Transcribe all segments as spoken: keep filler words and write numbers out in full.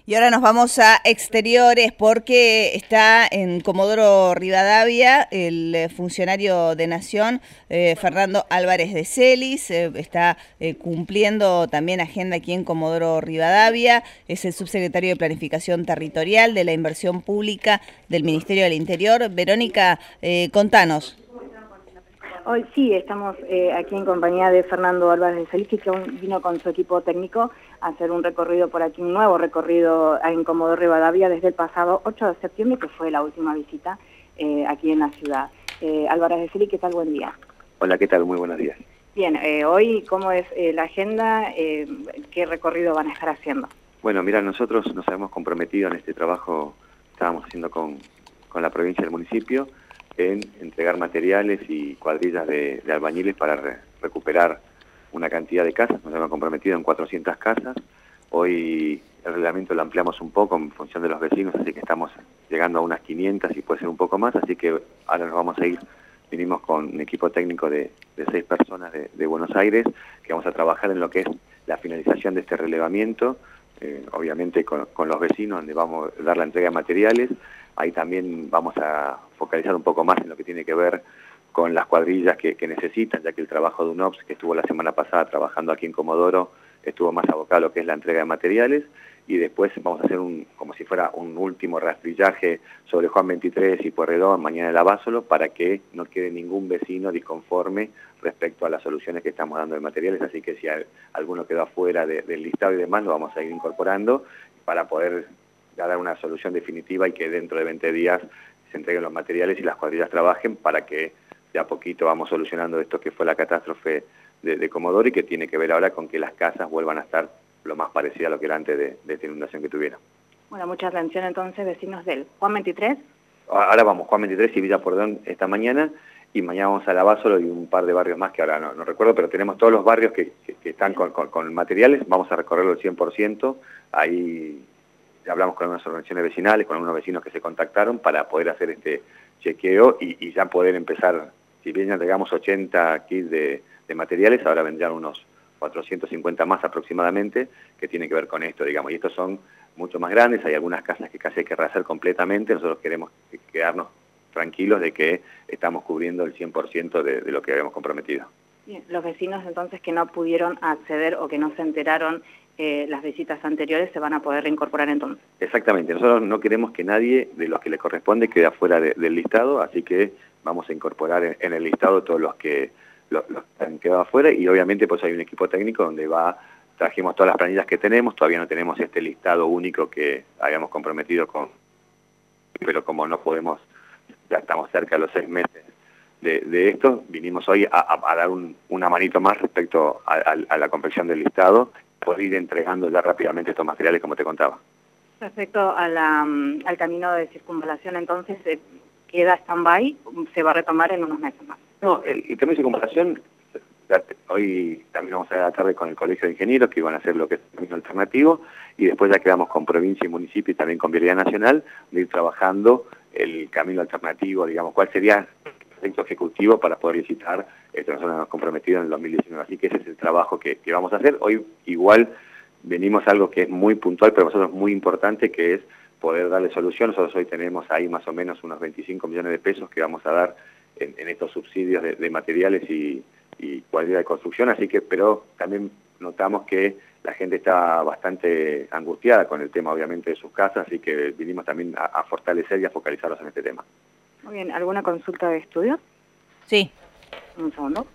Y ahora nos vamos a exteriores porque está en Comodoro Rivadavia el eh, funcionario de Nación, eh, Fernando Álvarez de Celis, eh, está eh, cumpliendo también agenda aquí en Comodoro Rivadavia, es el subsecretario de Planificación Territorial de la Inversión Pública del Ministerio del Interior. Verónica, eh, contanos. Hoy sí, estamos eh, aquí en compañía de Fernando Álvarez de Celis, que vino con su equipo técnico a hacer un recorrido por aquí, un nuevo recorrido en Comodoro Rivadavia desde el pasado ocho de septiembre, que fue la última visita eh, aquí en la ciudad. Eh, Álvarez de Celis, ¿qué tal? Buen día. Hola, ¿qué tal? Muy buenos días. Bien, eh, hoy, ¿cómo es eh, la agenda? Eh, ¿Qué recorrido van a estar haciendo? Bueno, mira, nosotros nos hemos comprometido en este trabajo que estábamos haciendo con, con la provincia y el municipio, en entregar materiales y cuadrillas de, de albañiles para re, recuperar una cantidad de casas. Nos hemos comprometido en cuatrocientas casas. Hoy el reglamento lo ampliamos un poco en función de los vecinos, así que estamos llegando a unas quinientas y puede ser un poco más, así que ahora nos vamos a ir. Vinimos con un equipo técnico de, de seis personas de, de Buenos Aires, que vamos a trabajar en lo que es la finalización de este relevamiento, eh, obviamente con, con los vecinos, donde vamos a dar la entrega de materiales. Ahí también vamos a focalizar un poco más en lo que tiene que ver con las cuadrillas que, que necesitan, ya que el trabajo de UNOPS, que estuvo la semana pasada trabajando aquí en Comodoro, estuvo más abocado a lo que es la entrega de materiales, y después vamos a hacer un, como si fuera un último rastrillaje sobre Juan veintitrés y Pueyrredón, mañana el Abásolo, para que no quede ningún vecino disconforme respecto a las soluciones que estamos dando de materiales, así que si alguno quedó afuera de, del listado y demás, lo vamos a ir incorporando para poder dar una solución definitiva y que dentro de veinte días se entreguen los materiales y las cuadrillas trabajen para que de a poquito vamos solucionando esto que fue la catástrofe de, de Comodoro y que tiene que ver ahora con que las casas vuelvan a estar lo más parecidas a lo que era antes de, de esta inundación que tuvieron. Bueno, mucha atención entonces, vecinos del Juan veintitrés. Ahora vamos, Juan veintitrés y Villa Pueyrredón esta mañana, y mañana vamos a la Abásolo y un par de barrios más que ahora no, no recuerdo, pero tenemos todos los barrios que, que, que están con, con, con materiales, vamos a recorrerlo al cien por ciento, ahí hablamos con algunas organizaciones vecinales, con algunos vecinos que se contactaron para poder hacer este chequeo y, y ya poder empezar, si bien ya entregamos ochenta kits de, de materiales, ahora vendrán unos cuatrocientos cincuenta más aproximadamente, que tiene que ver con esto, digamos, y estos son mucho más grandes, hay algunas casas que casi hay que rehacer completamente, nosotros queremos quedarnos tranquilos de que estamos cubriendo el cien por ciento de, de lo que habíamos comprometido. Bien, los vecinos entonces que no pudieron acceder o que no se enteraron eh, las visitas anteriores se van a poder reincorporar entonces. Exactamente, nosotros no queremos que nadie de los que le corresponde quede afuera de, del listado, así que vamos a incorporar en, en el listado todos los que los, los que han quedado afuera, y obviamente pues hay un equipo técnico donde va, trajimos todas las planillas que tenemos, todavía no tenemos este listado único que habíamos comprometido con, pero como no podemos, ya estamos cerca de los seis meses De, de esto, vinimos hoy a, a, a dar un, una manito más respecto a, a, a la confección del listado, poder ir entregando ya rápidamente estos materiales como te contaba. Respecto a la, al camino de circunvalación, entonces, eh, ¿queda stand-by? ¿Se va a retomar en unos meses más? No, el, el camino de circunvalación, hoy también vamos a ir a la tarde con el Colegio de Ingenieros, que iban a hacer lo que es el camino alternativo, y después ya quedamos con provincia y municipio y también con Vialidad Nacional, de ir trabajando el camino alternativo, digamos, cuál sería proyecto ejecutivo para poder visitar, esto nosotros nos hemos comprometido en el dos mil diecinueve, así que ese es el trabajo que, que vamos a hacer. Hoy igual venimos a algo que es muy puntual, pero para nosotros es muy importante, que es poder darle solución. Nosotros hoy tenemos ahí más o menos unos veinticinco millones de pesos que vamos a dar en, en estos subsidios de, de materiales y, y cualidad de construcción, así que, pero también notamos que la gente está bastante angustiada con el tema, obviamente, de sus casas, así que vinimos también a, a fortalecer y a focalizarlos en este tema. Muy bien, ¿alguna consulta de estudio? Sí. Un segundo.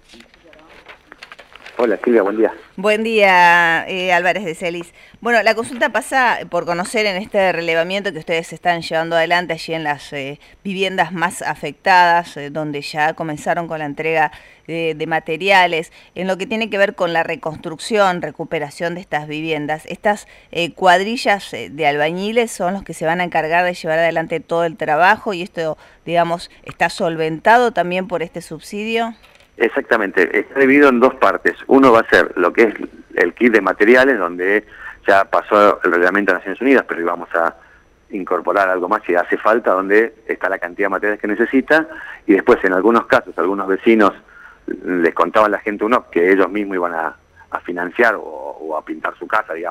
Hola Silvia, buen día. Buen día, eh, Álvarez de Celis. Bueno, la consulta pasa por conocer en este relevamiento que ustedes están llevando adelante allí en las eh, viviendas más afectadas, eh, donde ya comenzaron con la entrega eh, de materiales, en lo que tiene que ver con la reconstrucción, recuperación de estas viviendas. Estas eh, cuadrillas eh, de albañiles son los que se van a encargar de llevar adelante todo el trabajo, y esto, digamos, está solventado también por este subsidio. Exactamente, está dividido en dos partes. Uno va a ser lo que es el kit de materiales, donde ya pasó el reglamento de Naciones Unidas, pero íbamos a incorporar algo más si hace falta, donde está la cantidad de materiales que necesita, y después en algunos casos, algunos vecinos les contaban a la gente uno que ellos mismos iban a, a financiar o, o a pintar su casa, digamos,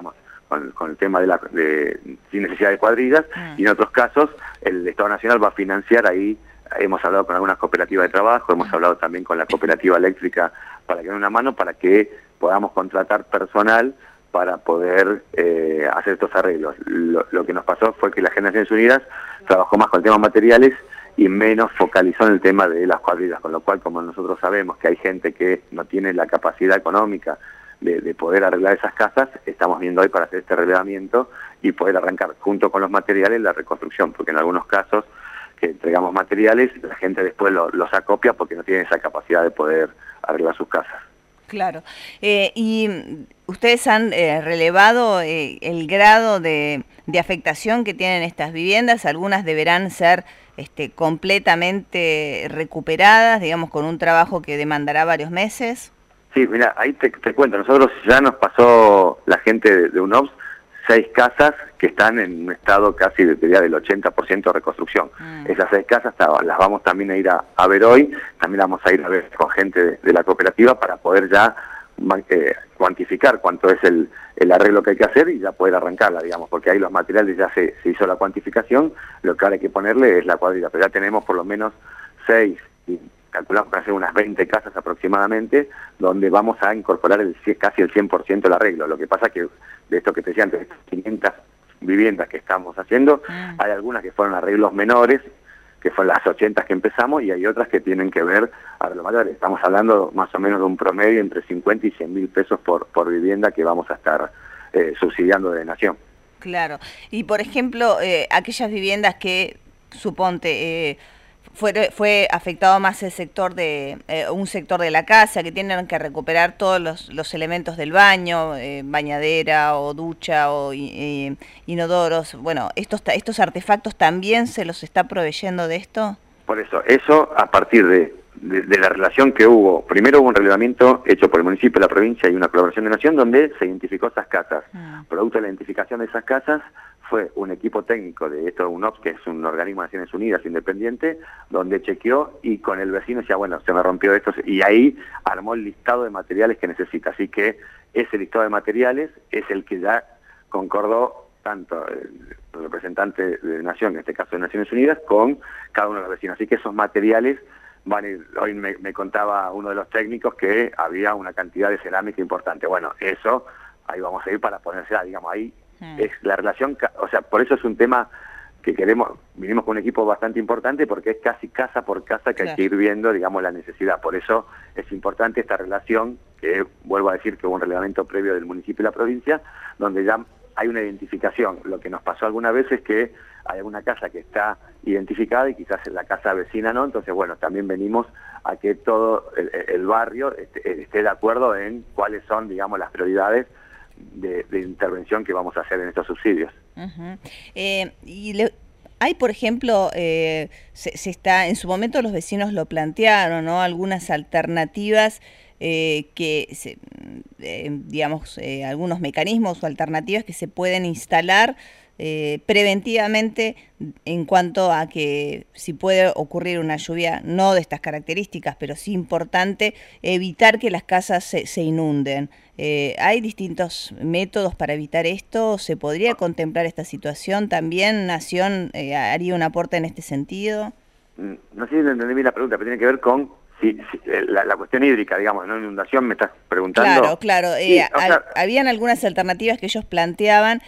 con, con el tema de la de, sin necesidad de cuadrillas, mm. y en otros casos el Estado Nacional va a financiar ahí. Hemos hablado con algunas cooperativas de trabajo, hemos hablado también con la cooperativa eléctrica para que den una mano, para que podamos contratar personal para poder eh, hacer estos arreglos. Lo, lo que nos pasó fue que la Generaciones Unidas trabajó más con el tema materiales y menos focalizó en el tema de las cuadrillas, con lo cual, como nosotros sabemos que hay gente que no tiene la capacidad económica de, de poder arreglar esas casas, estamos viendo hoy para hacer este relevamiento y poder arrancar junto con los materiales la reconstrucción, porque en algunos casos que entregamos materiales, la gente después lo, los acopia porque no tiene esa capacidad de poder arreglar sus casas. Claro. Eh, y ustedes han eh, relevado eh, el grado de, de afectación que tienen estas viviendas. Algunas deberán ser este, completamente recuperadas, digamos, con un trabajo que demandará varios meses. Sí, mira, ahí te, te cuento. Nosotros ya nos pasó la gente de, de U N O P S seis casas que están en un estado casi de, del ochenta por ciento de reconstrucción. Mm. Esas seis casas las vamos también a ir a, a ver hoy, también vamos a ir a ver con gente de, de la cooperativa para poder ya eh, cuantificar cuánto es el, el arreglo que hay que hacer y ya poder arrancarla, digamos, porque ahí los materiales ya se, se hizo la cuantificación, lo que ahora hay que ponerle es la cuadrilla, pero ya tenemos por lo menos seis, y calculamos que hacer unas veinte casas aproximadamente, donde vamos a incorporar el, casi el cien por ciento del arreglo. Lo que pasa que de esto que te decía antes, quinientas viviendas que estamos haciendo, mm. hay algunas que fueron arreglos menores, que fueron las ochenta que empezamos, y hay otras que tienen que ver arreglos mayores. Estamos hablando más o menos de un promedio entre cincuenta y cien mil pesos por, por vivienda que vamos a estar eh, subsidiando de Nación. Claro. Y por ejemplo, eh, aquellas viviendas que, suponte, eh, Fue, fue afectado más el sector de eh, un sector de la casa, que tienen que recuperar todos los, los elementos del baño, eh, bañadera o ducha o eh, inodoros. Bueno, estos estos artefactos también se los está proveyendo de esto. Por eso, eso a partir de, de, de la relación que hubo. Primero hubo un relevamiento hecho por el municipio de la provincia y una colaboración de Nación donde se identificó esas casas. Mm. Producto de la identificación de esas casas fue un equipo técnico de esto, U N O P S, que es un organismo de Naciones Unidas independiente, donde chequeó y con el vecino decía, bueno, se me rompió esto, y ahí armó el listado de materiales que necesita. Así que ese listado de materiales es el que ya concordó tanto el representante de Nación, en este caso de Naciones Unidas, con cada uno de los vecinos. Así que esos materiales van a ir, hoy me, me contaba uno de los técnicos que había una cantidad de cerámica importante. Bueno, eso, ahí vamos a ir para ponerse, digamos, ahí es la relación, o sea, por eso es un tema que queremos, vinimos con un equipo bastante importante porque es casi casa por casa que claro. hay que ir viendo, digamos, la necesidad. Por eso es importante esta relación, que vuelvo a decir que hubo un relevamiento previo del municipio y la provincia, donde ya hay una identificación. Lo que nos pasó alguna vez es que hay alguna casa que está identificada y quizás la casa vecina no, entonces bueno, también venimos a que todo el, el barrio esté, esté de acuerdo en cuáles son, digamos, las prioridades De, de intervención que vamos a hacer en estos subsidios. Uh-huh. eh, y le, hay, por ejemplo, eh, se, se está, en su momento los vecinos lo plantearon, ¿no? Algunas alternativas eh, que, se, eh, digamos, eh, algunos mecanismos o alternativas que se pueden instalar eh, preventivamente en cuanto a que si puede ocurrir una lluvia no de estas características, pero sí importante, evitar que las casas se, se inunden. Eh, ¿Hay distintos métodos para evitar esto? ¿Se podría contemplar esta situación? ¿También Nación eh, haría un aporte en este sentido? No sé si entendí bien la pregunta, pero tiene que ver con si, si, la, la cuestión hídrica, digamos, no inundación, me estás preguntando. Claro, claro. Sí, eh, o sea, habían algunas alternativas que ellos planteaban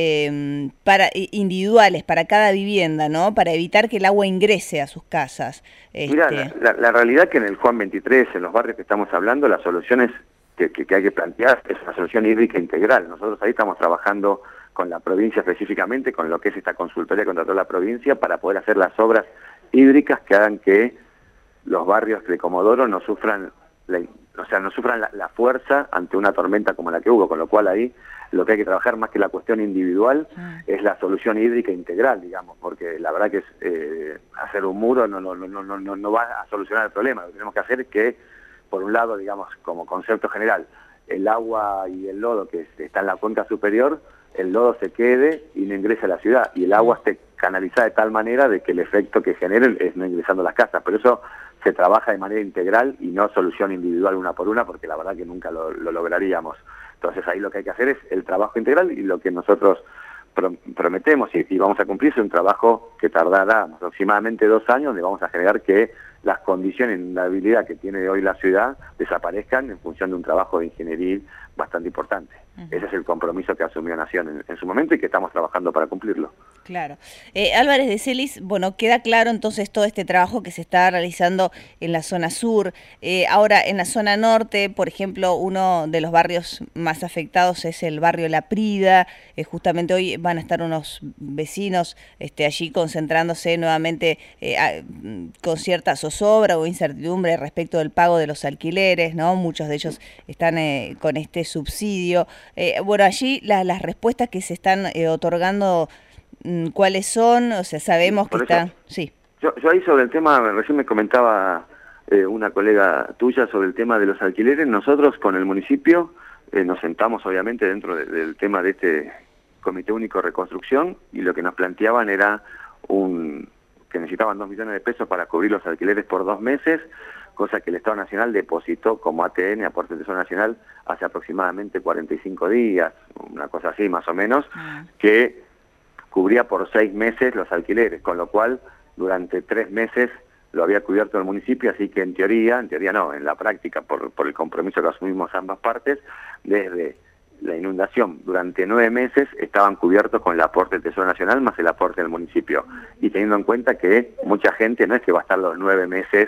eh, para individuales para cada vivienda, ¿no? Para evitar que el agua ingrese a sus casas. Mira, este... la, la, la realidad que en el Juan veintitrés, en los barrios que estamos hablando, las soluciones que, que, que hay que plantear es una solución hídrica integral. Nosotros ahí estamos trabajando con la provincia específicamente, con lo que es esta consultoría que contrató la provincia, para poder hacer las obras hídricas que hagan que los barrios de Comodoro no sufran, la, o sea, no sufran la, la fuerza ante una tormenta como la que hubo, con lo cual ahí lo que hay que trabajar más que la cuestión individual ah. es la solución hídrica integral, digamos, porque la verdad que es, eh, hacer un muro no, no, no, no, no, no va a solucionar el problema. Lo que tenemos que hacer es que, por un lado, digamos, como concepto general, el agua y el lodo que está en la cuenca superior, el lodo se quede y no ingrese a la ciudad, y el agua esté canalizada de tal manera de que el efecto que genere es no ingresando a las casas. Pero eso se trabaja de manera integral y no solución individual una por una, porque la verdad que nunca lo, lo lograríamos. Entonces ahí lo que hay que hacer es el trabajo integral y lo que nosotros prometemos y, y vamos a cumplir es un trabajo que tardará aproximadamente dos años, donde vamos a generar que las condiciones de inundabilidad que tiene hoy la ciudad desaparezcan en función de un trabajo de ingeniería bastante importante. Uh-huh. Ese es el compromiso que asumió Nación en, en su momento y que estamos trabajando para cumplirlo. Claro. Eh, Álvarez de Celis, bueno, queda claro entonces todo este trabajo que se está realizando en la zona sur. Eh, ahora, en la zona norte, por ejemplo, uno de los barrios más afectados es el barrio La Prida. Eh, justamente hoy van a estar unos vecinos este, allí concentrándose nuevamente eh, a, con cierta zozobra o incertidumbre respecto del pago de los alquileres, ¿no? Muchos de ellos están eh, con este subsidio. Eh, bueno, allí la, las respuestas que se están eh, otorgando, ¿cuáles son? O sea, sabemos que están... Sí. Yo, yo ahí sobre el tema, recién me comentaba eh, una colega tuya sobre el tema de los alquileres. Nosotros con el municipio eh, nos sentamos obviamente dentro de, del tema de este Comité Único de Reconstrucción y lo que nos planteaban era un que necesitaban dos millones de pesos para cubrir los alquileres por dos meses, cosa que el Estado Nacional depositó como A T N, aporte de Tesoro Nacional, hace aproximadamente cuarenta y cinco días, una cosa así más o menos, ah. que cubría por seis meses los alquileres, con lo cual durante tres meses lo había cubierto el municipio, así que en teoría, en teoría no, en la práctica, por, por el compromiso que asumimos ambas partes, desde la inundación durante nueve meses estaban cubiertos con el aporte del Tesoro Nacional más el aporte del municipio. Y teniendo en cuenta que mucha gente no es que va a estar los nueve meses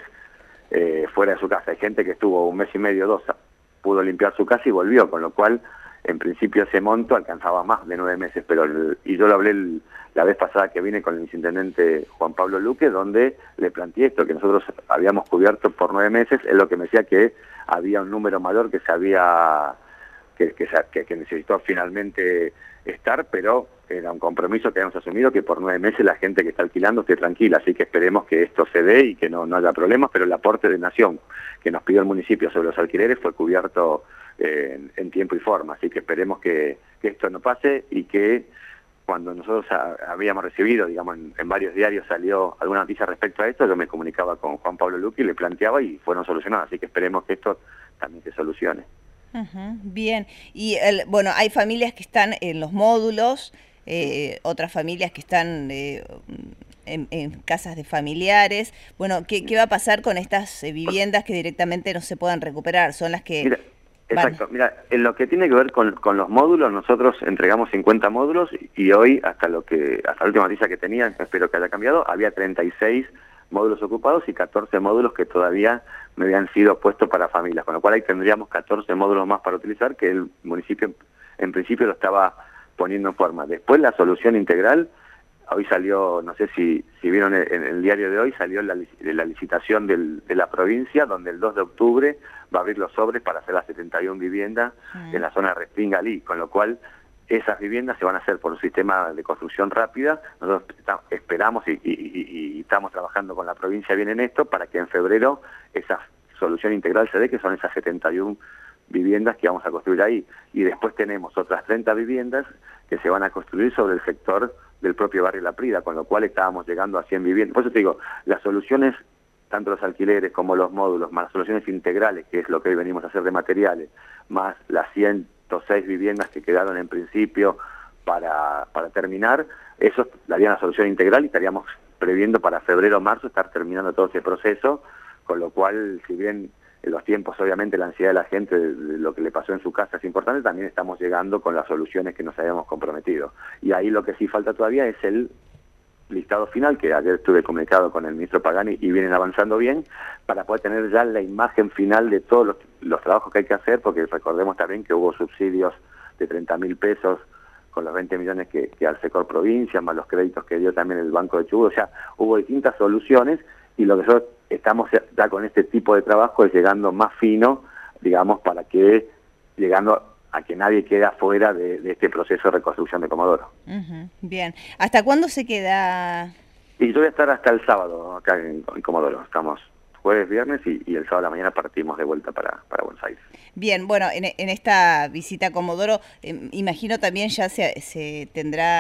eh, fuera de su casa, hay gente que estuvo un mes y medio, dos, pudo limpiar su casa y volvió, con lo cual en principio ese monto alcanzaba más de nueve meses, pero el, y yo lo hablé el, la vez pasada que vine con el viceintendente Juan Pablo Luque, donde le planteé esto, que nosotros habíamos cubierto por nueve meses, es lo que me decía que había un número mayor que se había, que, que, que, que necesitó finalmente estar, pero era un compromiso que habíamos asumido que por nueve meses la gente que está alquilando esté tranquila, así que esperemos que esto se dé y que no, no haya problemas, pero el aporte de Nación que nos pidió el municipio sobre los alquileres fue cubierto eh, en, en tiempo y forma, así que esperemos que, que esto no pase y que cuando nosotros a, habíamos recibido, digamos, en, en varios diarios salió alguna noticia respecto a esto, yo me comunicaba con Juan Pablo Luque y le planteaba y fueron solucionadas, así que esperemos que esto también se solucione. Uh-huh, bien, y el, bueno, hay familias que están en los módulos, eh, otras familias que están eh, en, en casas de familiares. Bueno, ¿qué, qué va a pasar con estas eh, viviendas que directamente no se puedan recuperar? Son las que... Mira, exacto, mira, en lo que tiene que ver con, con los módulos, nosotros entregamos cincuenta módulos y hoy, hasta lo que hasta la última noticia que tenía, espero que haya cambiado, había treinta y seis módulos ocupados y catorce módulos que todavía no habían sido puestos para familias, con lo cual ahí tendríamos catorce módulos más para utilizar, que el municipio en, en principio lo estaba poniendo en forma. Después la solución integral, hoy salió, no sé si, si vieron en, en el diario de hoy, salió la, la licitación del, de la provincia, donde el dos de octubre va a abrir los sobres para hacer las setenta y una viviendas mm. en la zona de Respingalí, con lo cual esas viviendas se van a hacer por un sistema de construcción rápida. Nosotros esperamos y, y, y, y estamos trabajando con la provincia bien en esto para que en febrero esa solución integral se dé, que son esas setenta y una viviendas que vamos a construir ahí. Y después tenemos otras treinta viviendas que se van a construir sobre el sector del propio barrio La Prida, con lo cual estábamos llegando a cien viviendas. Por eso te digo, las soluciones, tanto los alquileres como los módulos, más las soluciones integrales, que es lo que hoy venimos a hacer de materiales, más las ciento seis viviendas que quedaron en principio para, para terminar, eso daría una solución integral y estaríamos previendo para febrero o marzo estar terminando todo ese proceso, con lo cual, si bien en los tiempos, obviamente, la ansiedad de la gente de, de lo que le pasó en su casa es importante, también estamos llegando con las soluciones que nos habíamos comprometido. Y ahí lo que sí falta todavía es el listado final, que ayer estuve comunicado con el ministro Pagani y vienen avanzando bien, para poder tener ya la imagen final de todos los, los trabajos que hay que hacer, porque recordemos también que hubo subsidios de treinta mil pesos con los veinte millones que, que al Secor Provincia, más los créditos que dio también el Banco de Chubut, o sea, hubo distintas soluciones y lo que nosotros estamos ya con este tipo de trabajo es llegando más fino, digamos, para que, llegando a que nadie quede afuera de, de este proceso de reconstrucción de Comodoro. Uh-huh. Bien. ¿Hasta cuándo se queda? Y yo voy a estar hasta el sábado acá en, en Comodoro. Estamos jueves, viernes y, y el sábado a la mañana partimos de vuelta para, para Buenos Aires. Bien, bueno, en, en esta visita a Comodoro, eh, imagino también ya se, se tendrá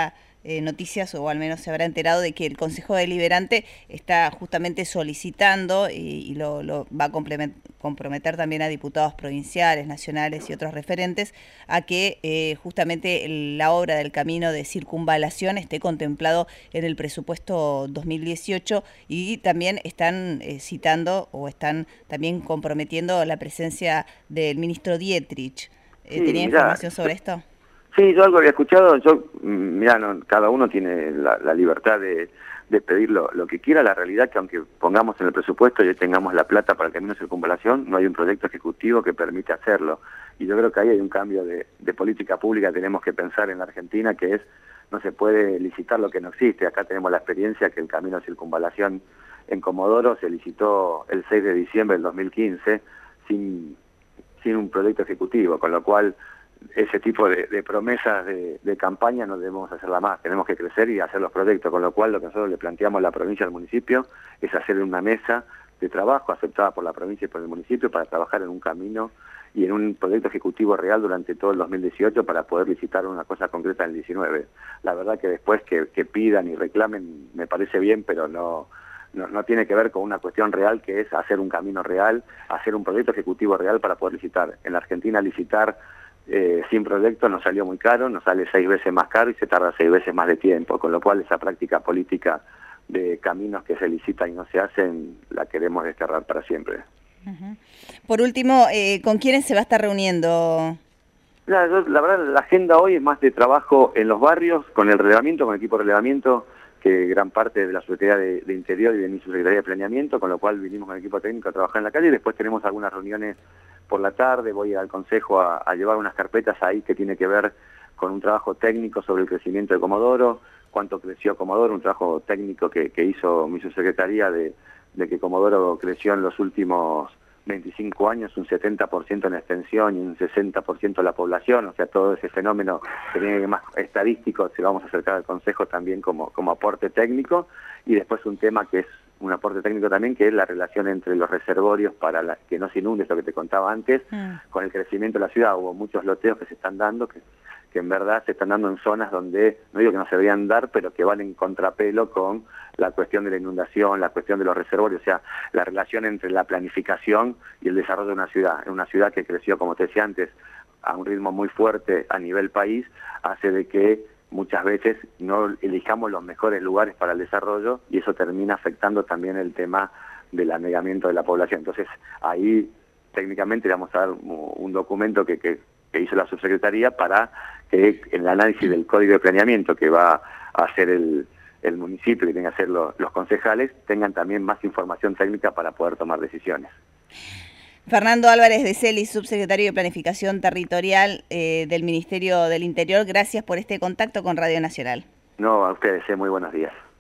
eh, noticias, o al menos se habrá enterado de que el Consejo Deliberante está justamente solicitando y, y lo, lo va a comprometer también a diputados provinciales, nacionales y otros referentes a que eh, justamente la obra del camino de circunvalación esté contemplado en el presupuesto dos mil dieciocho, y también están eh, citando o están también comprometiendo la presencia del ministro Dietrich. Eh, Sí, ¿Tenía mirá, información sobre esto? Sí, yo algo había escuchado. Yo, mira, no, cada uno tiene la, la libertad de, de pedir lo, lo que quiera. La realidad es que aunque pongamos en el presupuesto y tengamos la plata para el camino de circunvalación, no hay un proyecto ejecutivo que permite hacerlo. Y yo creo que ahí hay un cambio de, de política pública que tenemos que pensar en la Argentina, que es, no se puede licitar lo que no existe. Acá tenemos la experiencia que el camino de circunvalación en Comodoro se licitó el seis de diciembre del dos mil quince sin, sin un proyecto ejecutivo, con lo cual ese tipo de, de promesas de, de campaña no debemos hacerla más, tenemos que crecer y hacer los proyectos, con lo cual lo que nosotros le planteamos a la provincia y al municipio es hacer una mesa de trabajo aceptada por la provincia y por el municipio para trabajar en un camino y en un proyecto ejecutivo real durante todo el dos mil dieciocho para poder licitar una cosa concreta en el diecinueve. La verdad que después que, que pidan y reclamen me parece bien, pero no... No, no tiene que ver con una cuestión real, que es hacer un camino real, hacer un proyecto ejecutivo real para poder licitar. En la Argentina licitar eh, sin proyecto nos salió muy caro, nos sale seis veces más caro y se tarda seis veces más de tiempo, con lo cual esa práctica política de caminos que se licitan y no se hacen, la queremos desterrar para siempre. Uh-huh. Por último, eh, ¿con quiénes se va a estar reuniendo? La, yo, la verdad, la agenda hoy es más de trabajo en los barrios, con el relevamiento, con el equipo de relevamiento, que gran parte de la Secretaría de, de Interior y de mi Subsecretaría de Planeamiento, con lo cual vinimos con el equipo técnico a trabajar en la calle, y después tenemos algunas reuniones por la tarde, voy al Consejo a, a llevar unas carpetas ahí que tiene que ver con un trabajo técnico sobre el crecimiento de Comodoro, cuánto creció Comodoro, un trabajo técnico que, que hizo mi Subsecretaría de, de que Comodoro creció en los últimos veinticinco años un setenta por ciento en extensión y un sesenta por ciento en la población, o sea, todo ese fenómeno que tiene más estadístico se vamos a acercar al Consejo también como, como aporte técnico, y después un tema que es un aporte técnico también, que es la relación entre los reservorios para la, que no se inunde, esto que te contaba antes, mm. con el crecimiento de la ciudad. Hubo muchos loteos que se están dando, que, que en verdad se están dando en zonas donde, no digo que no se deberían dar, pero que van en contrapelo con la cuestión de la inundación, la cuestión de los reservorios, o sea, la relación entre la planificación y el desarrollo de una ciudad. En una ciudad que creció, como te decía antes, a un ritmo muy fuerte a nivel país, hace de que muchas veces no elijamos los mejores lugares para el desarrollo, y eso termina afectando también el tema del anegamiento de la población. Entonces, ahí técnicamente le vamos a dar un documento que, que, que hizo la Subsecretaría para que en el análisis del Código de Planeamiento que va a hacer el, el municipio, que tengan que hacer los, los concejales, tengan también más información técnica para poder tomar decisiones. Fernando Álvarez de Celis, subsecretario de Planificación Territorial eh, del Ministerio del Interior, gracias por este contacto con Radio Nacional. No, a ustedes, eh, muy buenos días.